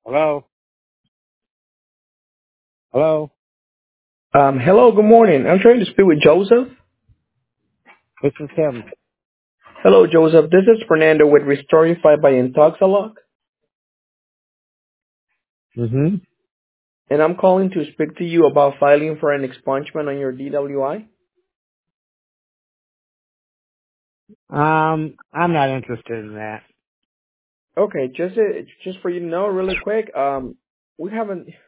Hello? Hello? Hello, good morning. I'm trying to speak with Joseph. This is him. Hello, Joseph. This is Fernando with Restorify by Intoxalock, Mm-hmm. and I'm calling to speak to you about filing for an expungement on your DWI. I'm not interested in that. Okay, just for you to know, really quick, we haven't.